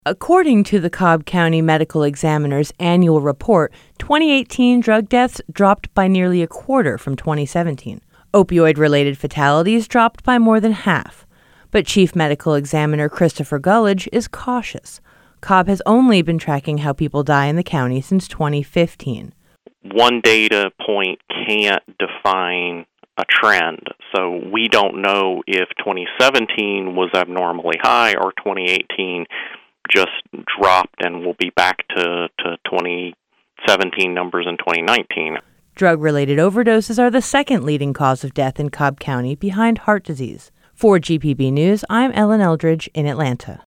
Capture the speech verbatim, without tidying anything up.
According to the Cobb County Medical Examiner's annual report, twenty eighteen drug deaths dropped by nearly a quarter from twenty seventeen. Opioid-related fatalities dropped by more than half. But Chief Medical Examiner Christopher Gullidge is cautious. Cobb has only been tracking how people die in the county since twenty fifteen. One data point can't define a trend, so we don't know if twenty seventeen was abnormally high or twenty eighteen just dropped and we'll be back to, to twenty seventeen numbers in twenty nineteen. Drug-related overdoses are the second leading cause of death in Cobb County behind heart disease. For G P B News, I'm Ellen Eldridge in Atlanta.